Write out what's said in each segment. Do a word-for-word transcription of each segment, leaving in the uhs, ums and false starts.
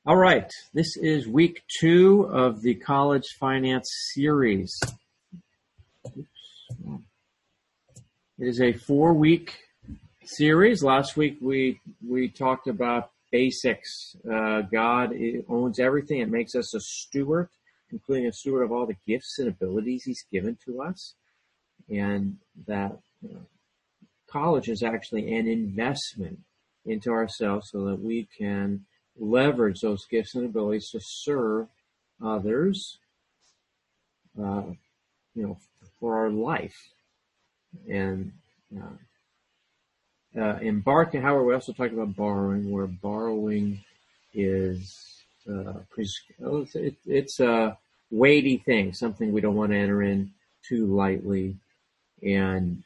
All right, this is week two of the College Finance series. Oops. It is a four-week series. Last week we we talked about basics. Uh, God owns everything. It makes us a steward, including a steward of all the gifts and abilities He's given to us, and that you know, college is actually an investment into ourselves so that we can leverage those gifts and abilities to serve others, uh, you know, for our life. And uh, uh, embarking, however, we also talked about borrowing, where borrowing is uh, it, it's a weighty thing, something we don't want to enter in too lightly, and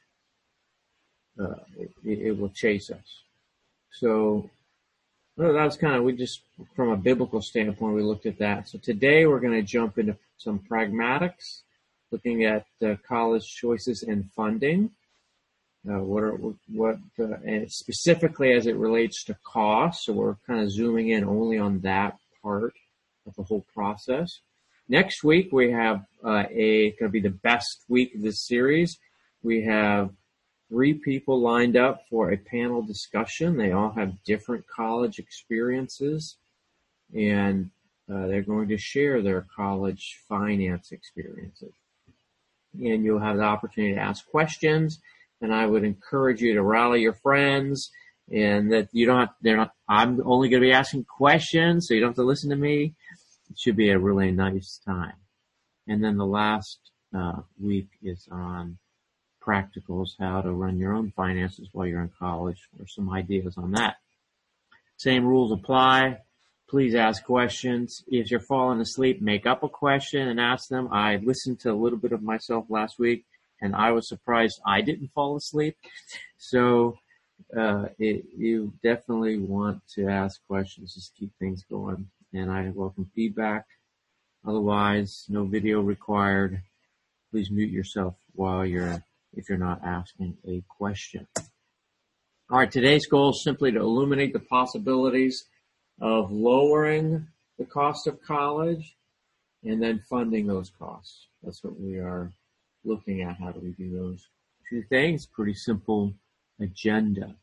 uh, it, it will chase us. So well, that was kind of, we just, from a biblical standpoint, we looked at that. So today we're going to jump into some pragmatics, looking at uh, college choices and funding. Uh, what are, what, uh, and specifically as it relates to cost. So we're kind of zooming in only on that part of the whole process. Next week we have uh, a, going to be the best week of this series. We have three people lined up for a panel discussion. They all have different college experiences, and uh, they're going to share their college finance experiences. And you'll have the opportunity to ask questions, and I would encourage you to rally your friends, and that you don't have, they're not, I'm only going to be asking questions, so you don't have to listen to me. It should be a really nice time. And then the last uh, week is on practicals, how to run your own finances while you're in college, or some ideas on that. Same rules apply. Please ask questions. If you're falling asleep, make up a question and ask them. I listened to a little bit of myself last week, and I was surprised I didn't fall asleep. So uh, it, you definitely want to ask questions. Just keep things going. And I welcome feedback. Otherwise, no video required. Please mute yourself while you're if you're not asking a question. All right, today's goal is simply to illuminate the possibilities of lowering the cost of college and then funding those costs. That's what we are looking at. How do we do those two things? Pretty simple agenda.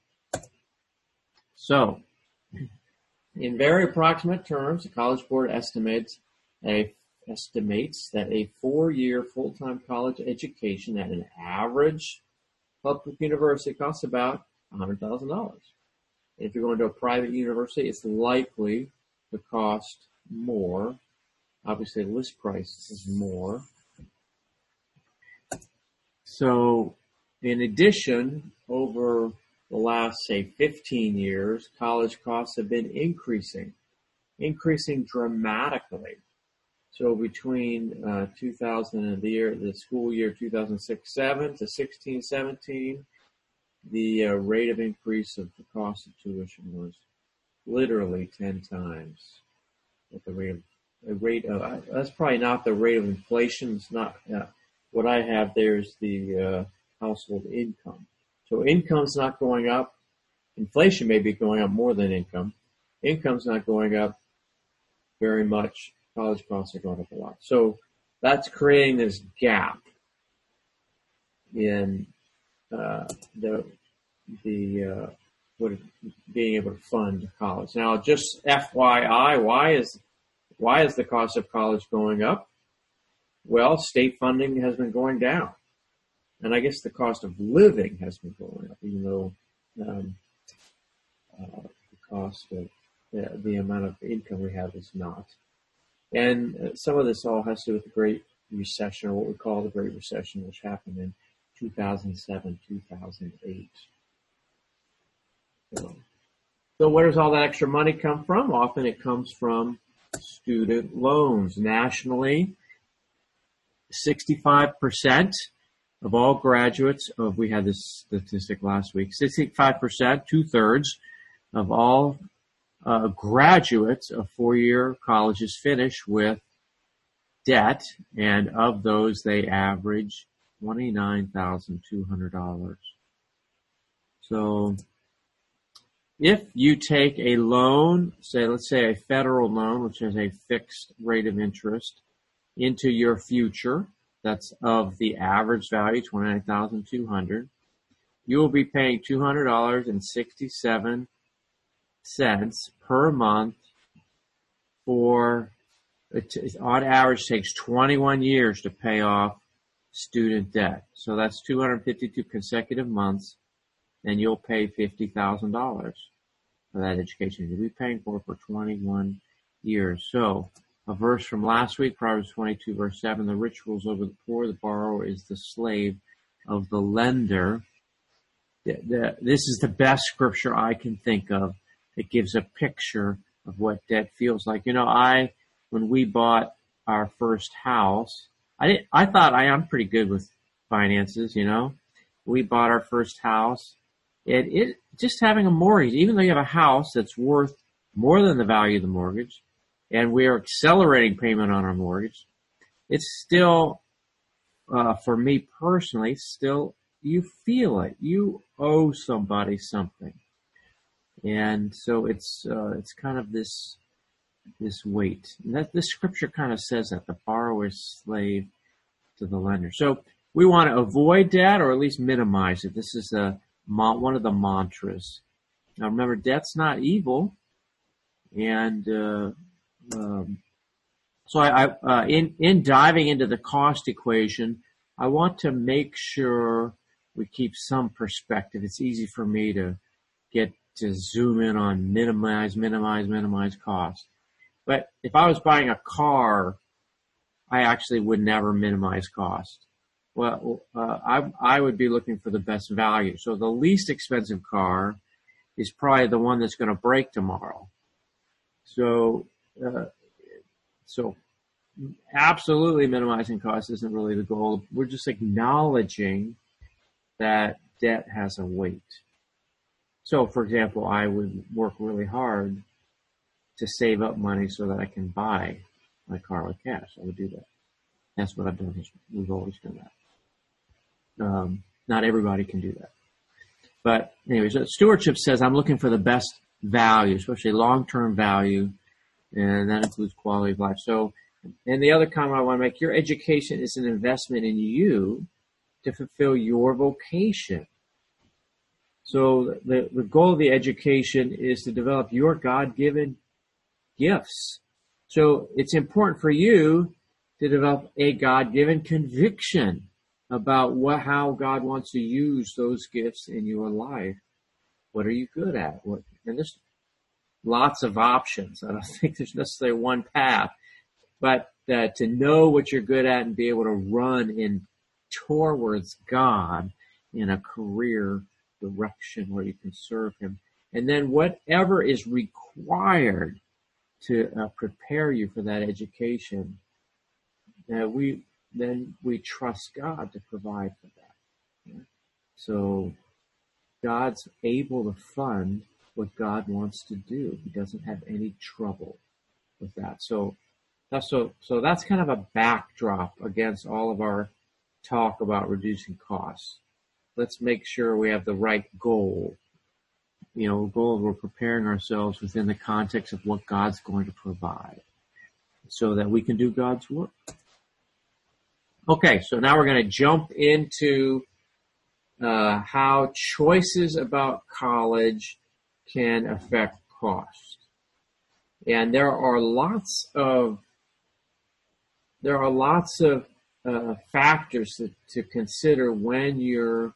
So, in very approximate terms, the College Board estimates a estimates that a four-year full-time college education at an average public university costs about one hundred thousand dollars. If you're going to a private university, it's likely to cost more. Obviously, the list price is more. So, in addition, over the last, say, fifteen years, college costs have been increasing, increasing dramatically. So between uh, two thousand and the year, the school year two thousand six seven to sixteen seventeen, the uh, rate of increase of the cost of tuition was literally ten times at the rate of the rate of. Uh, that's probably not the rate of inflation. It's not uh, what I have there is the uh, household income. So income's not going up. Inflation may be going up more than income. Income's not going up very much. College costs are going up a lot. So that's creating this gap in uh, the the uh, what being able to fund college. Now, just F Y I, why is why is the cost of college going up? Well, state funding has been going down, and I guess the cost of living has been going up, even though um, uh, the cost of uh, the amount of income we have is not. And some of this all has to do with the Great Recession, or what we call the Great Recession, which happened in two thousand seven, two thousand eight. So, so where does all that extra money come from? Often it comes from student loans. Nationally, sixty-five percent of all graduates of, we had this statistic last week, sixty-five percent, two-thirds of all Uh, graduates of four-year colleges finish with debt, and of those, they average twenty-nine thousand two hundred dollars. So if you take a loan, say, let's say a federal loan, which has a fixed rate of interest, into your future, that's of the average value, twenty-nine thousand two hundred dollars, you will be paying two hundred dollars and sixty-seven cents per month for, it on average takes twenty-one years to pay off student debt. So that's two hundred fifty-two consecutive months, and you'll pay fifty thousand dollars for that education. You'll be paying for it for twenty-one years. So a verse from last week, Proverbs twenty-two, verse seven, the rich rules over the poor, the borrower is the slave of the lender. The, the, this is the best scripture I can think of. It gives a picture of what debt feels like. You know, I, when we bought our first house, I didn't, I thought I am pretty good with finances, you know. We bought our first house, and it, just having a mortgage, even though you have a house that's worth more than the value of the mortgage, and we are accelerating payment on our mortgage, it's still, uh, for me personally, still, you feel it. You owe somebody something. And so it's, uh, it's kind of this, this weight. And that, this scripture kind of says that the borrower is slave to the lender. So we want to avoid debt, or at least minimize it. This is a, one of the mantras. Now remember, debt's not evil. And, uh, um, so I, I uh, in, in diving into the cost equation, I want to make sure we keep some perspective. It's easy for me to get to zoom in on minimize, minimize, minimize cost. But if I was buying a car, I actually would never minimize cost. Well, uh, I, I would be looking for the best value. So the least expensive car is probably the one that's going to break tomorrow. So, uh, so absolutely minimizing cost isn't really the goal. We're just acknowledging that debt has a weight. So, for example, I would work really hard to save up money so that I can buy my car with cash. I would do that. That's what I've done. We've always done that. Um, not everybody can do that. But anyways, stewardship says I'm looking for the best value, especially long-term value, and that includes quality of life. So, and the other comment I want to make, your education is an investment in you to fulfill your vocation. So the, the goal of the education is to develop your God-given gifts. So it's important for you to develop a God-given conviction about what, how God wants to use those gifts in your life. What are you good at? What, and there's lots of options. I don't think there's necessarily one path, but uh, to know what you're good at and be able to run in towards God in a career direction where you can serve Him. And then whatever is required to uh, prepare you for that education, uh, we then we trust God to provide for that. Yeah? So God's able to fund what God wants to do. He doesn't have any trouble with that. So that's so so that's kind of a backdrop against all of our talk about reducing costs. Let's make sure we have the right goal. You know, goal we're preparing ourselves within the context of what God's going to provide so that we can do God's work. Okay, so now we're going to jump into uh, how choices about college can affect cost. And there are lots of there are lots of uh, factors to, to consider when you're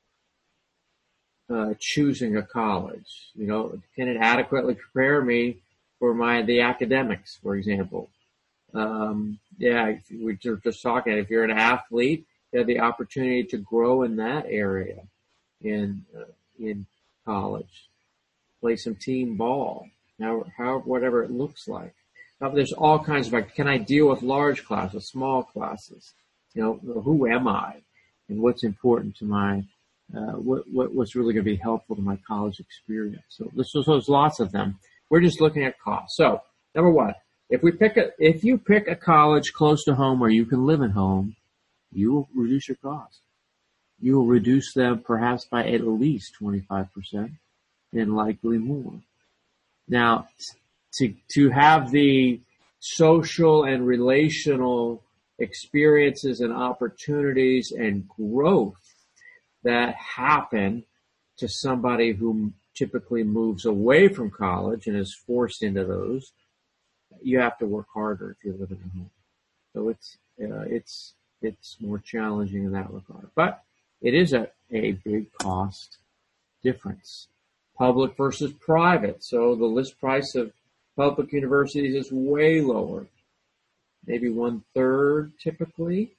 uh, choosing a college. You know, can it adequately prepare me for my the academics, for example? Um, yeah, we're just talking. If you're an athlete, you have the opportunity to grow in that area in uh, in college. Play some team ball, now, however, whatever it looks like. Now, there's all kinds of factors. Can I deal with large classes, small classes? You know, who am I, and what's important to my, uh, what, what what's really going to be helpful to my college experience? So, this, so there's lots of them. We're just looking at cost. So, number one, if we pick a, if you pick a college close to home where you can live at home, you will reduce your costs. You will reduce them perhaps by at least twenty-five percent. and likely more. Now, to to have the social and relational experiences and opportunities and growth that happen to somebody who typically moves away from college and is forced into those, you have to work harder if you're living at home. So it's uh, it's it's more challenging in that regard. But it is a, a big cost difference. Public versus private. So the list price of public universities is way lower. Maybe one third typically.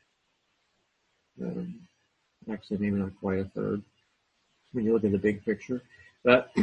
Um, actually, maybe not quite a third when you look at the big picture. But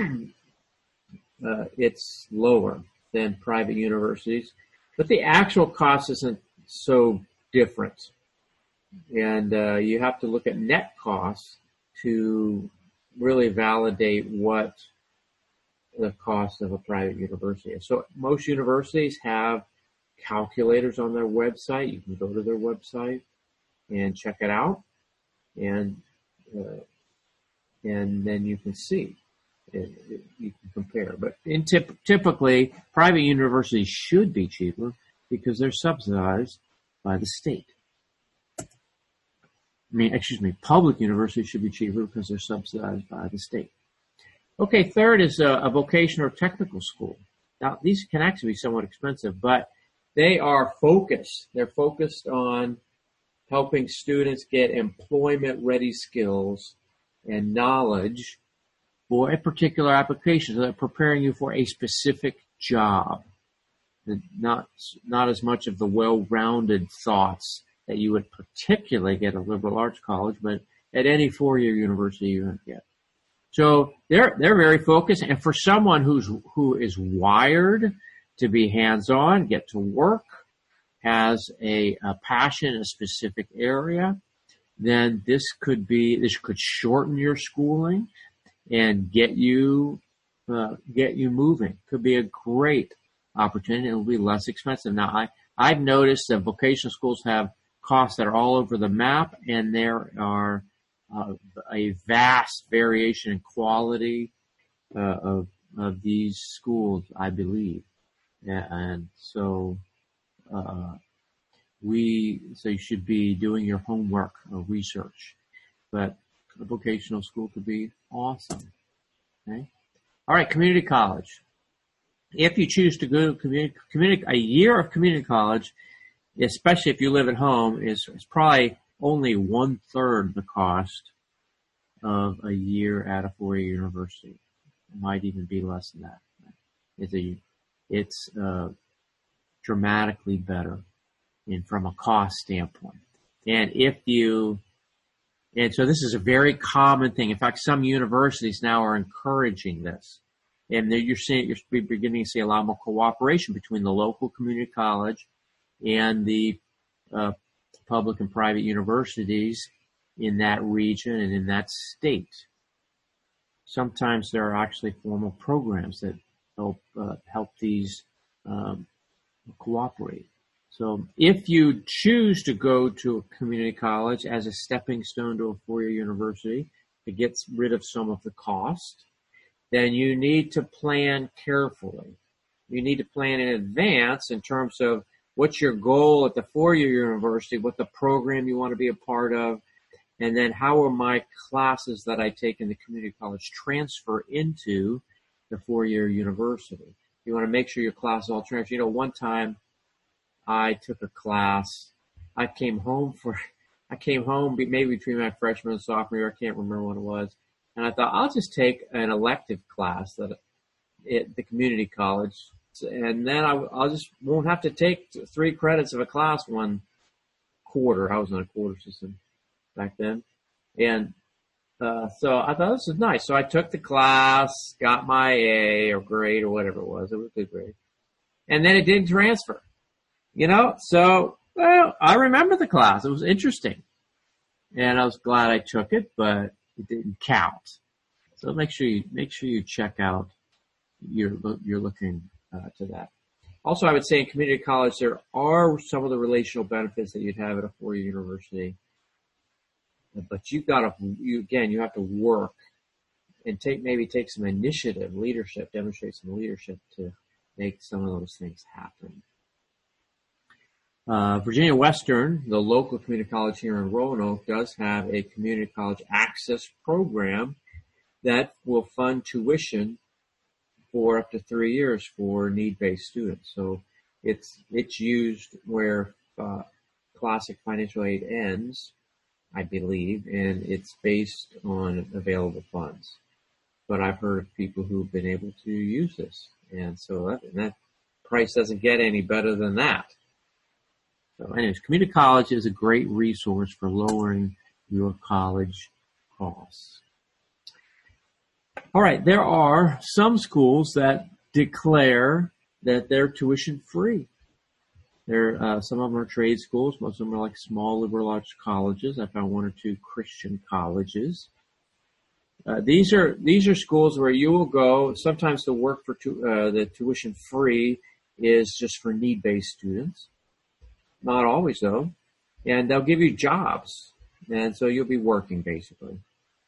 uh, it's lower than private universities. But the actual cost isn't so different. And uh, you have to look at net costs to really validate what the cost of a private university is. So most universities have calculators on their website. You can go to their website and check it out, and uh, and then you can see. It, it, you can compare. But in tip, typically, private universities should be cheaper because they're subsidized by the state. I mean, excuse me, public universities should be cheaper because they're subsidized by the state. Okay, third is a, a vocational or technical school. Now, these can actually be somewhat expensive, but they are focused. They're focused on helping students get employment-ready skills and knowledge for a particular application. So they're preparing you for a specific job, not not as much of the well-rounded thoughts that you would particularly get at a liberal arts college, but at any four-year university you're going to get. So they're they're very focused, and for someone who's who is wired to be hands-on, get to work, has a, a passion in a specific area, then this could be this could shorten your schooling and get you uh, get you moving. Could be a great opportunity. It'll be less expensive. Now, I I've noticed that vocational schools have costs that are all over the map, and there are uh, a vast variation in quality uh, of of these schools, I believe. And so uh, we so you should be doing your homework or research. But a vocational school could be awesome. Okay. All right, community college. If you choose to go to community, community a year of community college, especially if you live at home, is, is probably only one third the cost of a year at a four-year university. It might even be less than that. It's a, it's uh, dramatically better in from a cost standpoint. And if you And so this is a very common thing. In fact, some universities now are encouraging this. And you're seeing, you're beginning to see a lot more cooperation between the local community college and the uh, public and private universities in that region and in that state. Sometimes there are actually formal programs that help uh, help these um, cooperate. So if you choose to go to a community college as a stepping stone to a four-year university, it gets rid of some of the cost, then you need to plan carefully. You need to plan in advance in terms of what's your goal at the four-year university, what the program you want to be a part of, and then how are my classes that I take in the community college transfer into the four-year university. You want to make sure your classes all transfer. You know, one time, I took a class. I came home for, I came home maybe between my freshman and sophomore year. I can't remember when it was. And I thought, I'll just take an elective class that at the community college. And then I, I'll just won't have to take three credits of a class one quarter. I was on a quarter system back then. And uh, so I thought, this is nice. So I took the class, got my A or grade or whatever it was. It was a good grade. And then it didn't transfer. You know, so, well, I remember the class. It was interesting. And I was glad I took it, but it didn't count. So make sure you, make sure you check out, you're, you're looking uh, to that. Also, I would say in community college, there are some of the relational benefits that you'd have at a four-year university. But you've got to, you, again, you have to work and take maybe take some initiative, leadership, demonstrate some leadership to make some of those things happen. Uh, Virginia Western, the local community college here in Roanoke, does have a community college access program that will fund tuition for up to three years for need-based students. So it's it's used where uh, classic financial aid ends, I believe, and it's based on available funds. But I've heard of people who've been able to use this, and so that, and that price doesn't get any better than that. So anyways, community college is a great resource for lowering your college costs. All right, there are some schools that declare that they're tuition free. There, uh, some of them are trade schools. Most of them are like small liberal arts colleges. I found one or two Christian colleges. Uh, these are these are schools where you will go. Sometimes the work for tu- uh, the tuition free is just for need-based students. Not always, though. And they'll give you jobs. And so you'll be working, basically.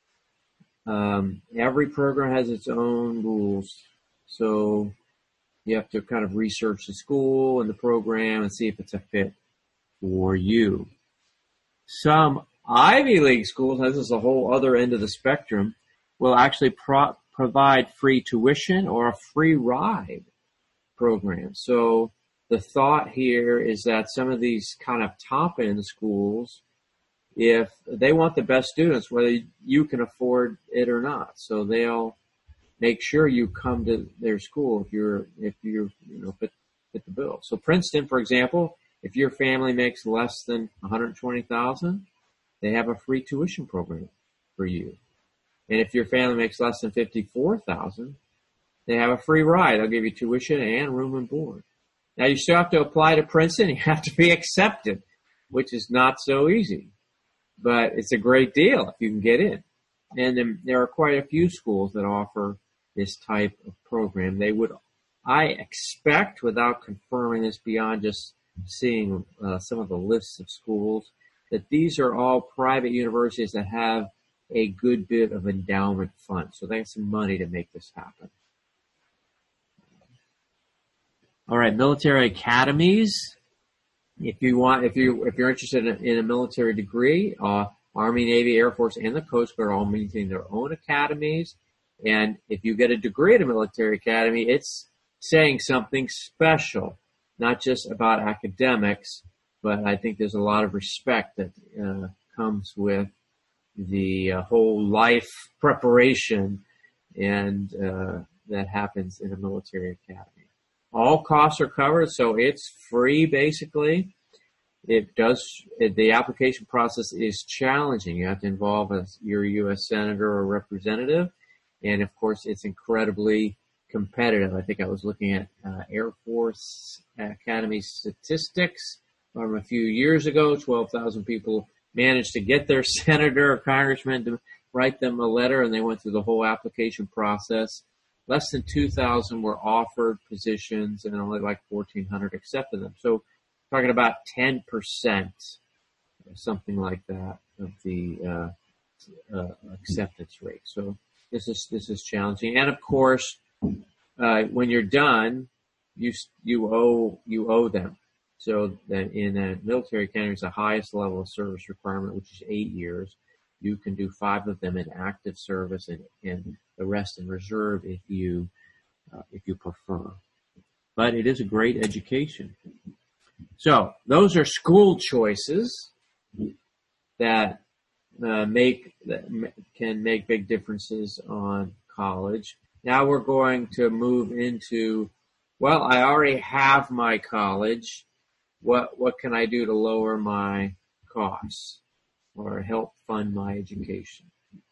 Um, every program has its own rules. So you have to kind of research the school and the program and see if it's a fit for you. Some Ivy League schools, this is a whole other end of the spectrum, will actually pro- provide free tuition or a free ride program. So the thought here is that some of these kind of top-end schools, if they want the best students, whether you can afford it or not, so they'll make sure you come to their school if you're if you're you know fit, fit the bill. So Princeton, for example, if your family makes less than one hundred twenty thousand dollars, they have a free tuition program for you. And if your family makes less than fifty-four thousand dollars, they have a free ride. They'll give you tuition and room and board. Now, you still have to apply to Princeton. You have to be accepted, which is not so easy. But it's a great deal if you can get in. And then there are quite a few schools that offer this type of program. They would, I expect, without confirming this beyond just seeing uh, some of the lists of schools, that these are all private universities that have a good bit of endowment fund. So they have some money to make this happen. All right, military academies. If you want, if you if you're interested in, in a military degree, uh, Army, Navy, Air Force, and the Coast Guard all maintain their own academies. And if you get a degree at a military academy, it's saying something special, not just about academics, but I think there's a lot of respect that uh, comes with the uh, whole life preparation and uh, that happens in a military academy. All costs are covered, so it's free basically. It does, it, the application process is challenging. You have to involve a, your U S senator or representative. And of course, it's incredibly competitive. I think I was looking at uh, Air Force Academy statistics from a few years ago. twelve thousand people managed to get their senator or congressman to write them a letter, and they went through the whole application process. Less than two thousand were offered positions, and only like fourteen hundred accepted them. So talking about ten percent, or something like that, of the uh, uh, acceptance rate. So this is this is challenging. And of course, uh, when you're done, you you owe you owe them. So that in a military academy, it's the highest level of service requirement, which is eight years. You can do five of them in active service, and, and the rest in reserve if you uh, if you prefer. But it is a great education. So those are school choices that uh, make that can make big differences on college. Now we're going to move into, well, I already have my college. What what can I do to lower my costs or help fund my education?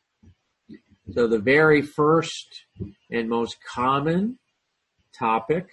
So the very first and most common topic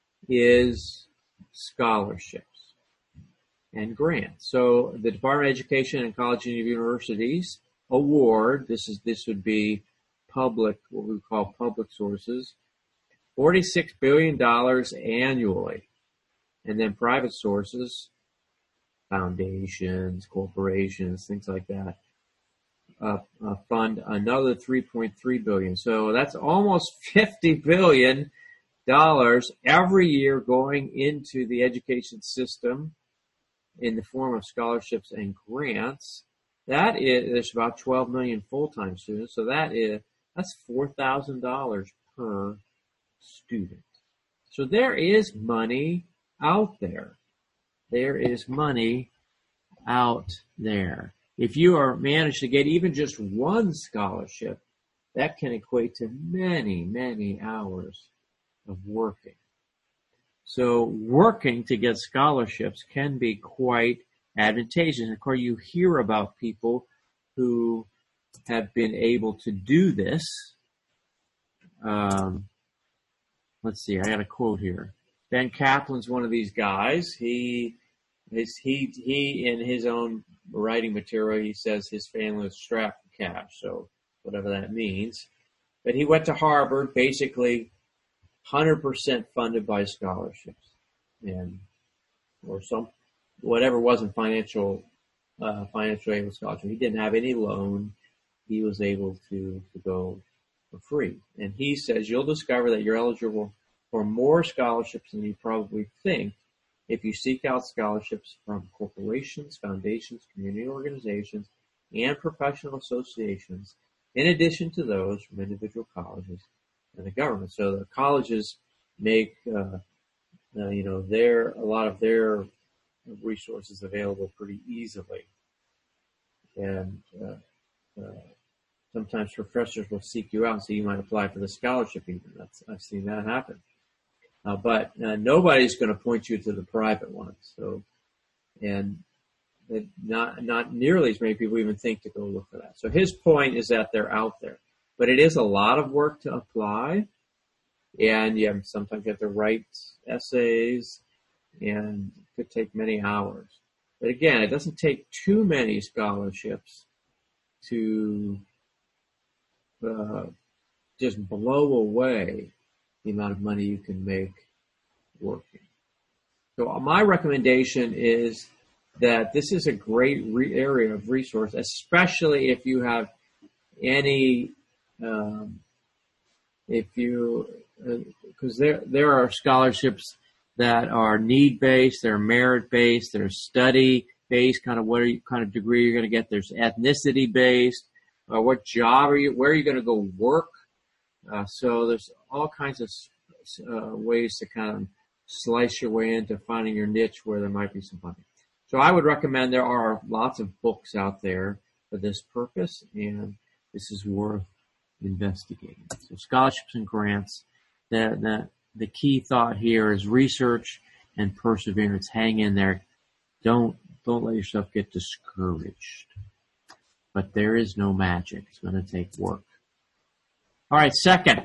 is scholarships and grants. So the Department of Education and College and Universities award, this is this would be public, what we call public sources, forty-six billion dollars annually. And then private sources, foundations, corporations, things like that, uh, uh, fund another three point three billion dollars. So that's almost fifty billion dollars every year going into the education system in the form of scholarships and grants. That is, there's about twelve million full-time students. So that is, that's four thousand dollars per student. So there is money out there. There is money out there. If you are managed to get even just one scholarship, that can equate to many, many hours of working. So working to get scholarships can be quite advantageous. And of course, you hear about people who have been able to do this. Um, let's see, I got a quote here. Ben Kaplan's one of these guys. He, his, he, he, in his own writing material, he says his family was strapped for cash. So whatever that means. But he went to Harvard, basically one hundred percent funded by scholarships, and or some whatever wasn't financial uh, financial aid with scholarship. He didn't have any loan. He was able to to go for free. And he says you'll discover that you're eligible for more scholarships than you probably think if you seek out scholarships from corporations, foundations, community organizations, and professional associations, in addition to those from individual colleges and the government. So the colleges make, uh, uh, you know, their a lot of their resources available pretty easily, and uh, uh, sometimes professors will seek you out and say you might apply for the scholarship. Even that's I've seen that happen, uh, but uh, nobody's going to point you to the private ones. So, and it not not nearly as many people even think to go look for that. So his point is that they're out there. But it is a lot of work to apply, and you have, sometimes you have to write essays, and it could take many hours. But again, it doesn't take too many scholarships to uh, just blow away the amount of money you can make working. So my recommendation is that this is a great re- area of resource, especially if you have any Um, if you, because uh, there there are scholarships that are need-based, they're merit-based, they're study-based, kind of what are you, kind of degree you're going to get. There's ethnicity-based, uh, what job are you, where are you going to go work? Uh, so there's all kinds of uh, ways to kind of slice your way into finding your niche where there might be some money. So I would recommend there are lots of books out there for this purpose, and this is worth investigating. So scholarships and grants, the, the, the key thought here is research and perseverance. Hang in there. Don't, don't let yourself get discouraged. But there is no magic. It's going to take work. All right. Second,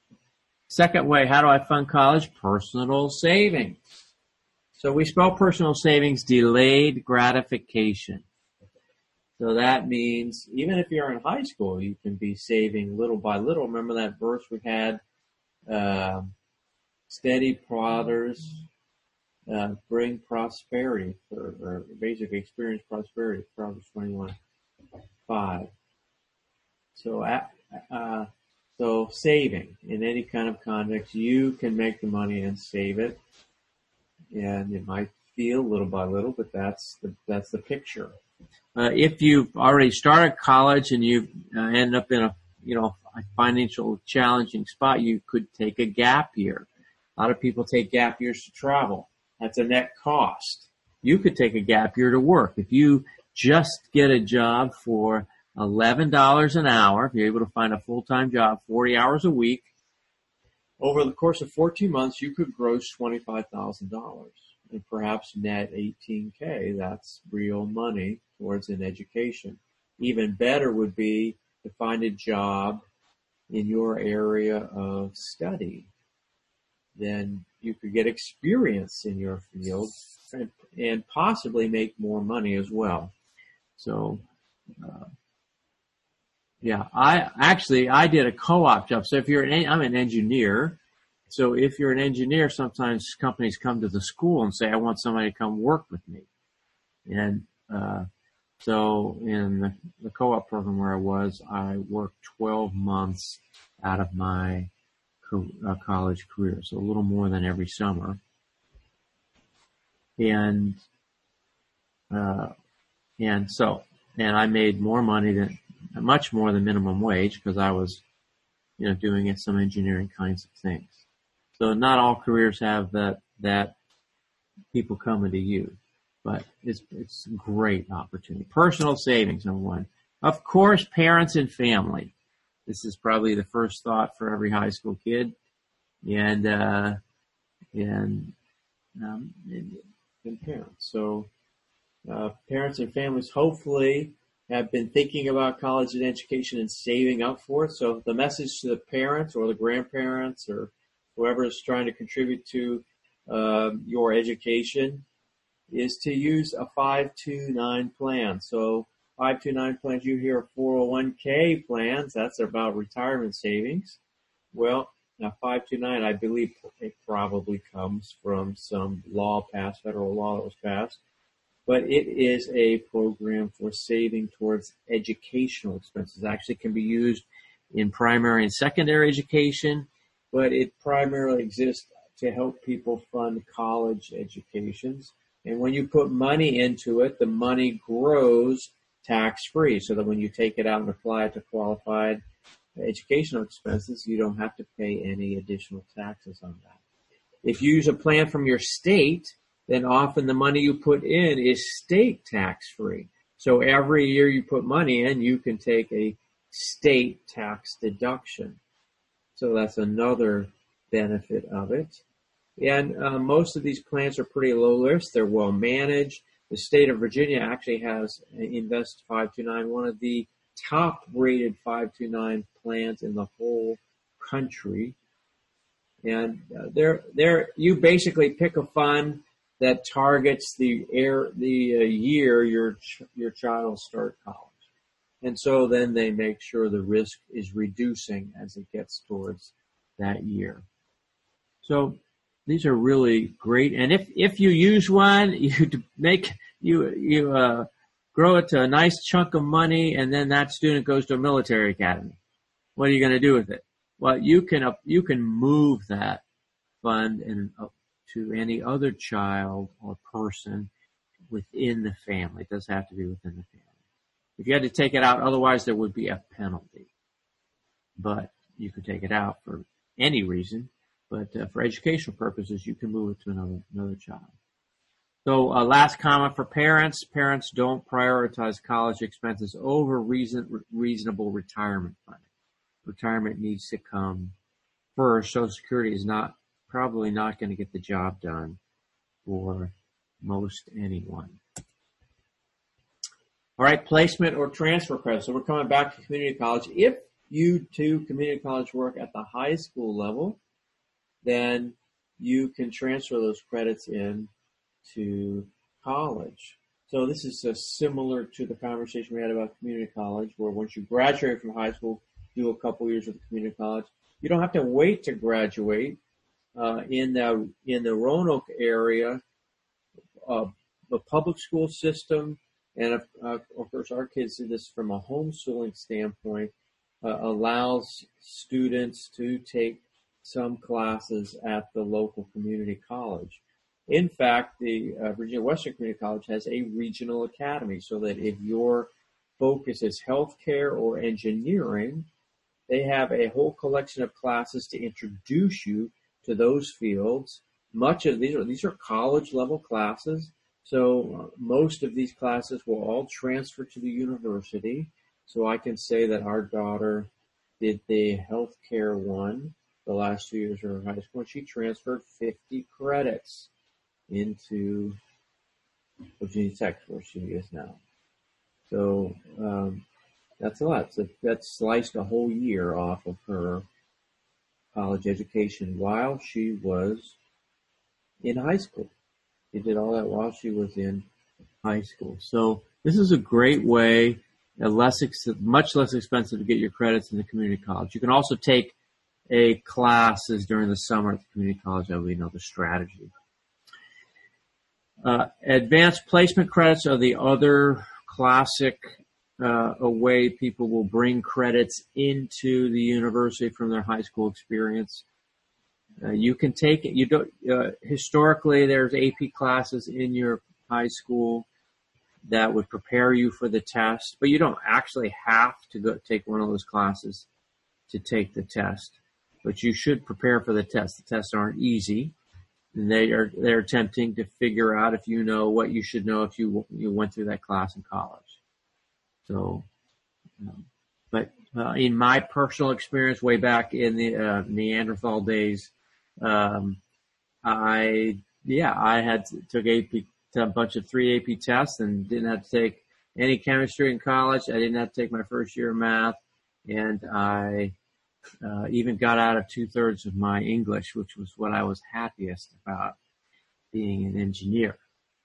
second way, how do I fund college? Personal savings. So we spell personal savings delayed gratification. So that means even if you're in high school, you can be saving little by little. Remember that verse we had, uh, steady plotters uh, bring prosperity, or, or basically experience prosperity, Proverbs twenty-one five. So, uh, so saving in any kind of context, you can make the money and save it. And it might feel little by little, but that's the, that's the picture. Uh, if you've already started college and you uh, end up in a, you know, a financial challenging spot, you could take a gap year. A lot of people take gap years to travel. That's a net cost. You could take a gap year to work. If you just get a job for eleven dollars an hour, if you're able to find a full-time job, forty hours a week, over the course of fourteen months, you could gross twenty-five thousand dollars. And perhaps net eighteen K. That's real money towards an education. Even better would be to find a job in your area of study. Then you could get experience in your field and, and possibly make more money as well. So, uh, yeah, I actually, I did a co-op job. So if you're an, I'm an engineer. So if you're an engineer, sometimes companies come to the school and say, I want somebody to come work with me. And, uh, So in the, the co-op program where I was, I worked twelve months out of my co- uh, college career, so a little more than every summer. And uh, and so, and I made more money than, much more than minimum wage because I was, you know, doing it, some engineering kinds of things. So not all careers have that, that people coming to you, but it's, it's a great opportunity. Personal savings, number one. Of course, parents and family. This is probably the first thought for every high school kid. And, uh, and, um, and, and parents. So, uh, parents and families hopefully have been thinking about college and education and saving up for it. So the message to the parents or the grandparents or whoever is trying to contribute to um, your education is to use a five two nine plan. So five two nine plans, you hear four oh one k plans, that's about retirement savings. Well, now five two nine, I believe it probably comes from some law passed, federal law that was passed. But it is a program for saving towards educational expenses. It actually can be used in primary and secondary education, but it primarily exists to help people fund college educations. And when you put money into it, the money grows tax-free, so that when you take it out and apply it to qualified educational expenses, you don't have to pay any additional taxes on that. If you use a plan from your state, then often the money you put in is state tax-free. So every year you put money in, you can take a state tax deduction. So that's another benefit of it. And uh, most of these plans are pretty low risk. They're well managed. The state of Virginia actually has Invest five two nine, one of the top-rated five two nine plans in the whole country. And uh, they're, they're, you basically pick a fund that targets the air, the uh, year your ch- your child will start college. And so then they make sure the risk is reducing as it gets towards that year. So these are really great. And if, if you use one, you make, you, you, uh, grow it to a nice chunk of money, and then that student goes to a military academy. What are you going to do with it? Well, you can, uh, you can move that fund and uh, to any other child or person within the family. It does have to be within the family. If you had to take it out, otherwise there would be a penalty. But you could take it out for any reason. But uh, for educational purposes, you can move it to another another child. So uh, last comment for parents. Parents don't prioritize college expenses over reason, reasonable retirement funding. Retirement needs to come first. Social Security is not probably not going to get the job done for most anyone. All right, placement or transfer credit. So we're coming back to community college. If you do community college work at the high school level, then you can transfer those credits in to college. So this is uh, similar to the conversation we had about community college, where once you graduate from high school, do a couple years with community college. You don't have to wait to graduate. Uh, in the in the Roanoke area, uh, the public school system, and of, uh, of course our kids do this from a homeschooling standpoint, uh, allows students to take some classes at the local community college. In fact, the uh, Virginia Western Community College has a regional academy, so that if your focus is healthcare or engineering, they have a whole collection of classes to introduce you to those fields. Much of these are these are college level classes, so uh, most of these classes will all transfer to the university. So I can say that our daughter did the healthcare one the last two years of her high school, and she transferred fifty credits into Virginia Tech, where she is now. So um, that's a lot. So that sliced a whole year off of her college education while she was in high school. She did all that while she was in high school. So this is a great way, a less ex- much less expensive to get your credits in the community college. You can also take a classes during the summer at the community college. That would be another strategy. Uh, advanced placement credits are the other classic uh, a way people will bring credits into the university from their high school experience. Uh, you can take it. You don't. Uh, historically, there's A P classes in your high school that would prepare you for the test, but you don't actually have to go take one of those classes to take the test. But you should prepare for the test. The tests aren't easy, and they are they're attempting to figure out if you know what you should know if you you went through that class in college. So, um, but uh, in my personal experience, way back in the uh, Neanderthal days. Um, I, yeah, I had took A P, a bunch of three A P tests and didn't have to take any chemistry in college. I didn't have to take my first year of math, and I uh, even got out of two thirds of my English, which was what I was happiest about being an engineer.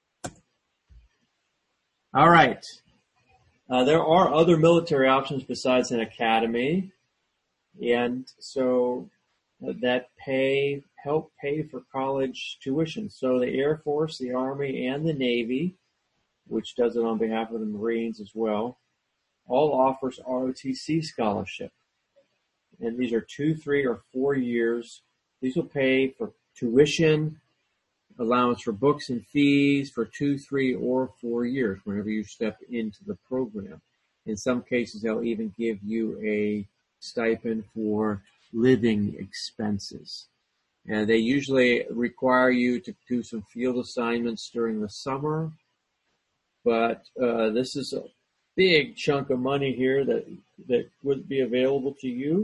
All right. Uh, there are other military options besides an academy, and so that pay, help pay for college tuition. So the Air Force, the Army, and the Navy, which does it on behalf of the Marines as well, all offers R O T C scholarship. And these are two, three, or four years. These will pay for tuition, allowance for books and fees for two, three, or four years whenever you step into the program. In some cases, they'll even give you a stipend for living expenses. And they usually require you to do some field assignments during the summer. But uh, this is a big chunk of money here that that would be available to you.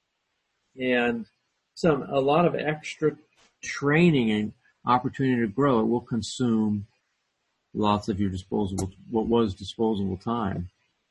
And some a lot of extra training and opportunity to grow. It will consume lots of your disposable, what was disposable time.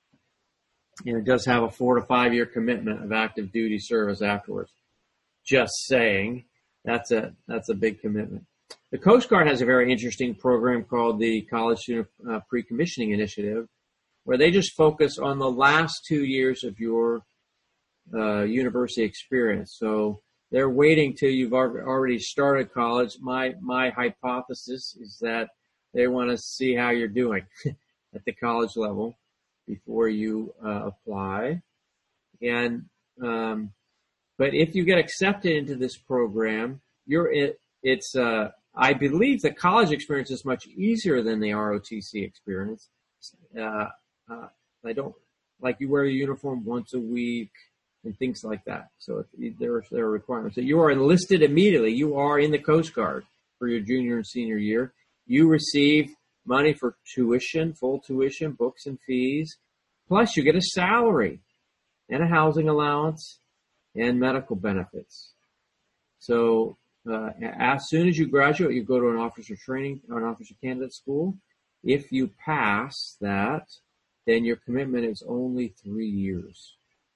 And it does have a four to five year commitment of active duty service afterwards. Just saying, that's a that's a big commitment. The Coast Guard has a very interesting program called the College Student uh, Pre-Commissioning Initiative, where they just focus on the last two years of your uh, university experience. So they're waiting till you've already started college. My my hypothesis is that they want to see how you're doing at the college level before you uh, apply. And um, but if you get accepted into this program, you're it, it's uh, I believe the college experience is much easier than the R O T C experience. Uh, uh, I don't like you wear a uniform once a week and things like that. So if, there are there are requirements. So you are enlisted immediately. You are in the Coast Guard for your junior and senior year. You receive money for tuition, full tuition, books and fees. Plus, you get a salary and a housing allowance and medical benefits. So uh, as soon as you graduate, you go to an officer training or an officer candidate school. If you pass that, then your commitment is only three years.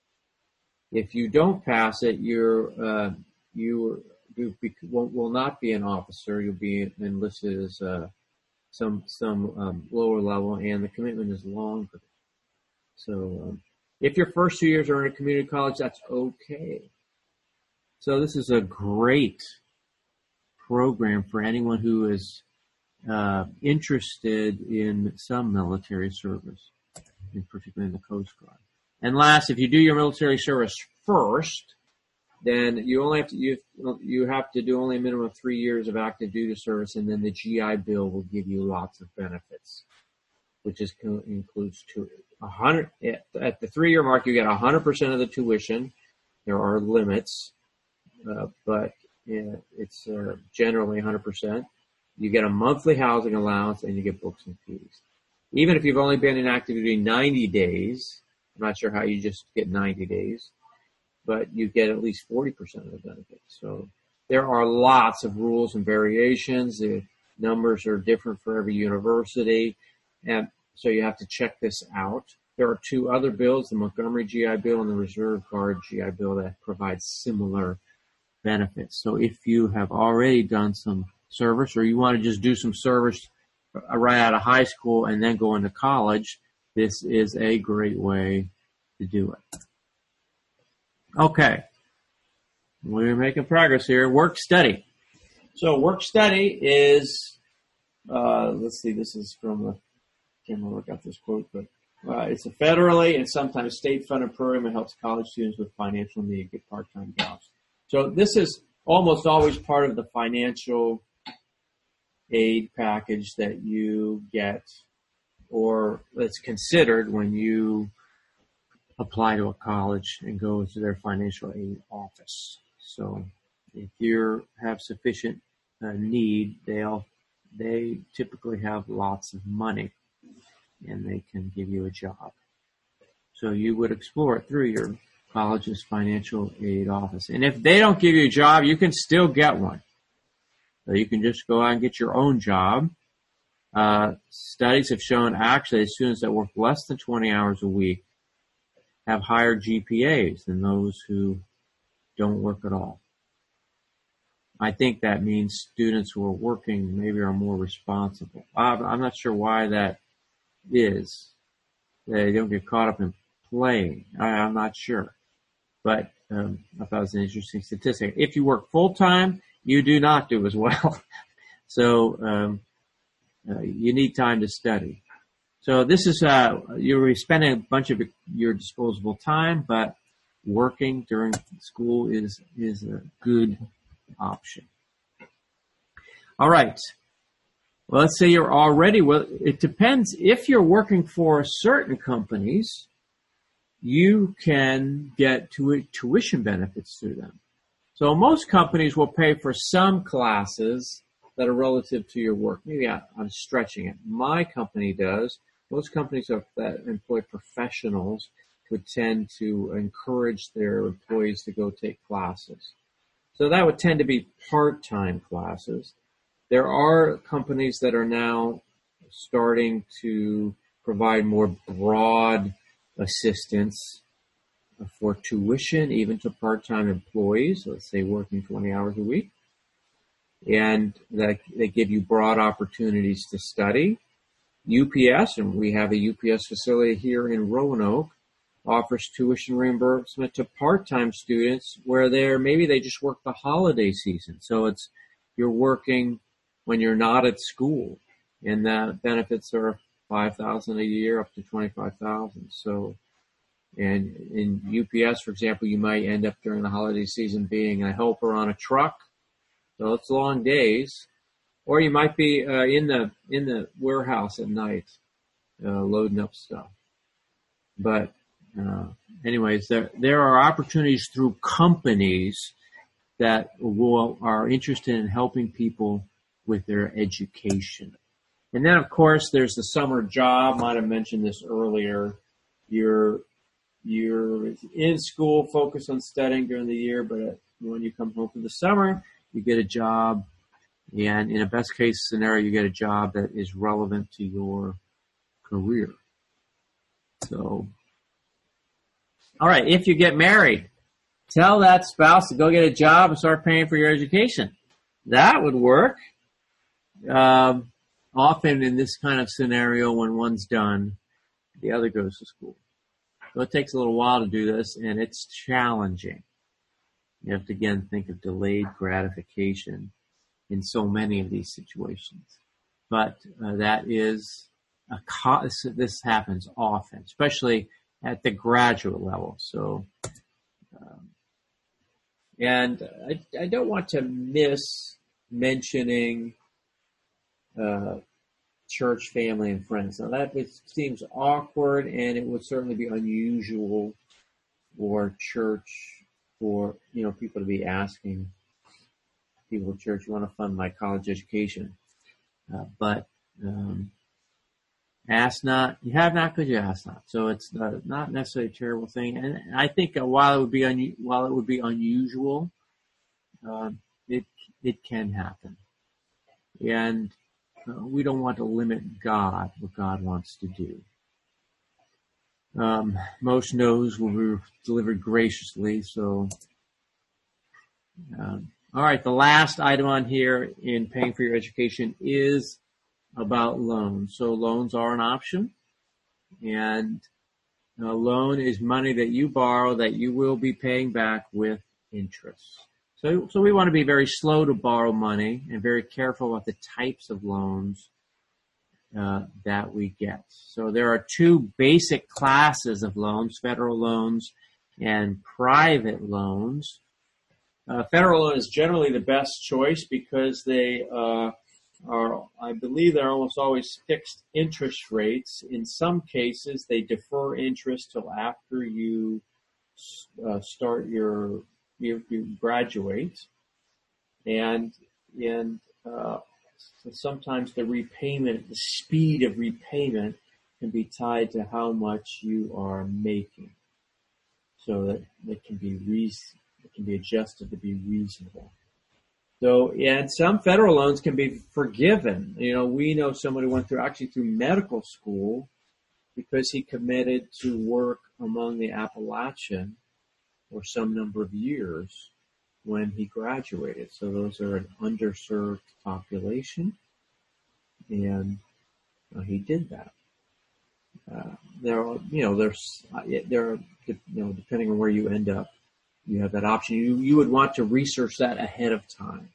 If you don't pass it, you're uh, you you be, will, will not be an officer. You'll be enlisted as uh, some some um, lower level, and the commitment is longer. So um, if your first two years are in a community college, that's okay. So this is a great program for anyone who is uh, interested in some military service, in particularly in the Coast Guard. And last, if you do your military service first, then you only have to you you have to do only a minimum of three years of active duty service, and then the G I Bill will give you lots of benefits, which is includes two a hundred at the three year mark. You get a hundred percent of the tuition. There are limits, uh, but yeah, it's uh, generally a hundred percent. You get a monthly housing allowance, and you get books and fees. Even if you've only been in active duty ninety days, I'm not sure how you just get ninety days, but you get at least forty percent of the benefits. So there are lots of rules and variations. The numbers are different for every university, and so you have to check this out. There are two other bills, the Montgomery G I Bill and the Reserve Guard G I Bill, that provide similar benefits. So if you have already done some service, or you want to just do some service right out of high school and then go into college, this is a great way to do it. Okay. We're making progress here. Work study. So work study is, uh, let's see, this is from the, I can't remember where I got this quote, but Uh, it's a federally and sometimes state-funded program that helps college students with financial need get part-time jobs. So this is almost always part of the financial aid package that you get, or that's considered when you apply to a college and go to their financial aid office. So if you have sufficient uh, need, they'll they typically have lots of money, and they can give you a job. So you would explore it through your college's financial aid office. And if they don't give you a job, you can still get one. So you can just go out and get your own job. Uh, studies have shown actually students that work less than twenty hours a week have higher G P As than those who don't work at all. I think that means students who are working maybe are more responsible. I'm not sure why that is. They don't get caught up in playing. I'm not sure. But um, I thought it was an interesting statistic. If you work full-time, you do not do as well. So um, uh, you need time to study. So this is, uh, you're spending a bunch of your disposable time, but working during school is, is a good option. All right. Well, let's say you're already, well, it depends. If you're working for certain companies, you can get tu- tuition benefits through them. So most companies will pay for some classes that are relative to your work. Maybe I, I'm stretching it. My company does. Most companies are, that employ professionals would tend to encourage their employees to go take classes. So that would tend to be part-time classes. There are companies that are now starting to provide more broad assistance for tuition, even to part-time employees, let's say working twenty hours a week. And that they give you broad opportunities to study. U P S, and we have a U P S facility here in Roanoke, offers tuition reimbursement to part-time students where they're, maybe they just work the holiday season. So it's, you're working when you're not at school, and the benefits are five thousand dollars a year up to twenty-five thousand dollars. So, and in U P S, for example, you might end up during the holiday season being a helper on a truck. So it's long days. Or you might be uh, in the in the warehouse at night, uh, loading up stuff. But uh, anyways, there there are opportunities through companies that will are interested in helping people with their education. And then, of course, there's the summer job. Might have mentioned this earlier. You're you're in school, focused on studying during the year, but when you come home for the summer, you get a job. And in a best case scenario, you get a job that is relevant to your career. So, all right, if you get married, tell that spouse to go get a job and start paying for your education. That would work. Um, often in this kind of scenario, when one's done, the other goes to school. So it takes a little while to do this, and it's challenging. You have to, again, think of delayed gratification in so many of these situations. But uh, that is, a co- this happens often, especially at the graduate level. So, um, and I, I don't want to miss mentioning uh, church, family, and friends. Now that it seems awkward, and it would certainly be unusual for church, for, you know, people to be asking people at church, you want to fund my college education. Uh, but um, ask not, you have not because you ask not. So it's uh, not necessarily a terrible thing. And I think uh, while it would be un- while it would be unusual, uh, it it can happen. And uh, we don't want to limit God, what God wants to do. Um, most no's will be delivered graciously. So. Um, All right, the last item on here in paying for your education is about loans. So loans are an option, and a loan is money that you borrow that you will be paying back with interest. So, so we want to be very slow to borrow money and very careful about the types of loans uh, that we get. So there are two basic classes of loans, federal loans and private loans. Uh, federal loan is generally the best choice because they uh, are, I believe they're almost always fixed interest rates. In some cases, they defer interest till after you uh, start your, you, you graduate. And, and uh, so sometimes the repayment, the speed of repayment can be tied to how much you are making. So that it can be reas- it can be adjusted to be reasonable. So, and some federal loans can be forgiven. You know, we know someone who went through, actually through medical school because he committed to work among the Appalachian for some number of years when he graduated. So those are an underserved population, and uh, he did that. Uh, there are, you know, there's, there are, you know, depending on where you end up, you have that option. You, you would want to research that ahead of time.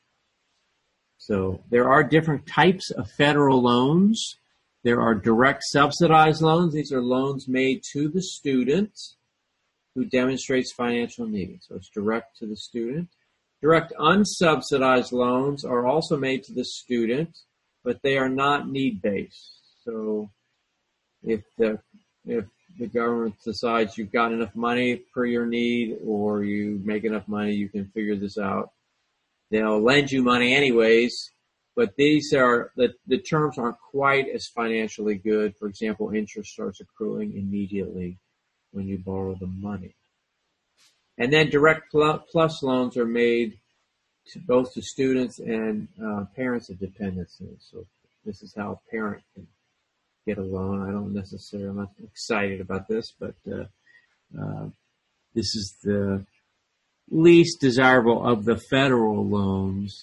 So there are different types of federal loans. There are direct subsidized loans. These are loans made to the student who demonstrates financial need. So it's direct to the student. Direct unsubsidized loans are also made to the student, but they are not need-based. So if the if the government decides you've got enough money per your need, or you make enough money, you can figure this out, they'll lend you money anyways. But these are the the terms aren't quite as financially good. For example, interest starts accruing immediately when you borrow the money. And then direct plus loans are made to both to students and uh, parents of dependents. So this is how a parent can get a loan. I don't necessarily, I'm not excited about this, but uh, uh, this is the least desirable of the federal loans.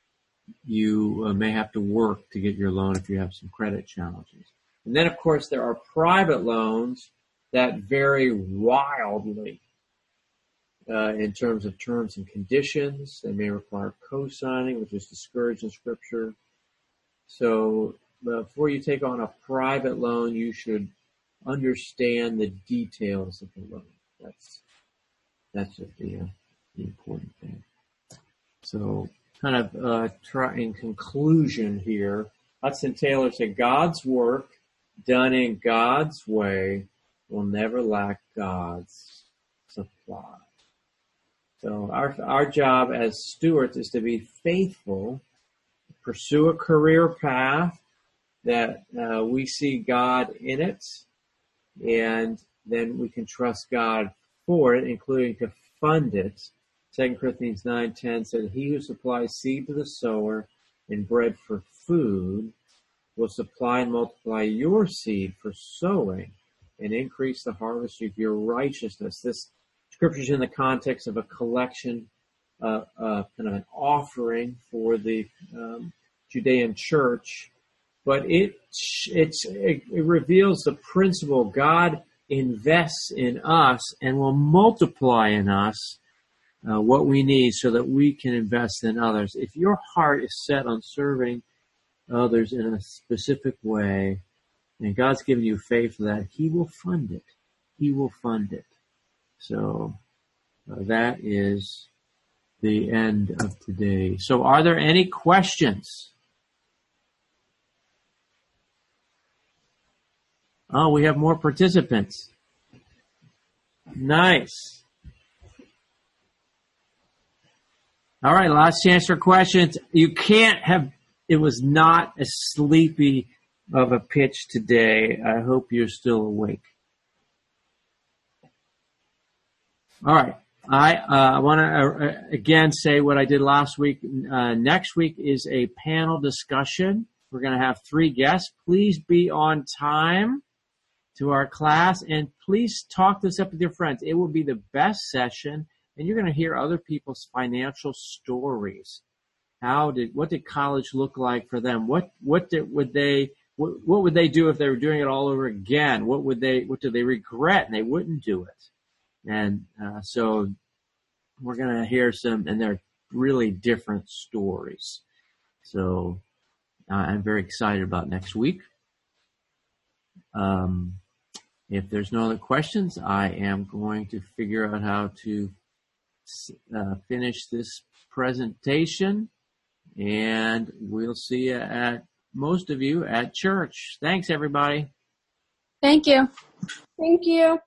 You uh, may have to work to get your loan if you have some credit challenges. And then, of course, there are private loans that vary wildly uh, in terms of terms and conditions. They may require co-signing, which is discouraged in Scripture. So before you take on a private loan, you should understand the details of the loan. That's that's just the, uh, the important thing. So kind of uh, try in conclusion here, Hudson Taylor said, God's work done in God's way will never lack God's supply. So our our job as stewards is to be faithful, pursue a career path that uh, we see God in it, and then we can trust God for it, including to fund it. Second Corinthians nine ten said, he who supplies seed to the sower and bread for food will supply and multiply your seed for sowing and increase the harvest of your righteousness. This scripture is in the context of a collection, uh, uh, kind of an offering for the um, Judean church, but it, it's, it, it reveals the principle God invests in us and will multiply in us uh, what we need so that we can invest in others. If your heart is set on serving others in a specific way, and God's given you faith for that, He will fund it. He will fund it. So uh, that is the end of today. So are there any questions? Oh, we have more participants. Nice. All right, last chance for questions. You can't have, it was not as sleepy of a pitch today. I hope you're still awake. All right. I uh, want to uh, again say what I did last week. Uh, next week is a panel discussion. We're going to have three guests. Please be on time to our class, and please talk this up with your friends. It will be the best session, and you're going to hear other people's financial stories. How did what did college look like for them? What what did, would they what, what would they do if they were doing it all over again? What would they what do they regret and they wouldn't do it? And uh, so we're going to hear some, and they're really different stories. So uh, I'm very excited about next week. Um, if there's no other questions, I am going to figure out how to uh, finish this presentation, and we'll see you at most of you at church. Thanks, everybody. Thank you. Thank you.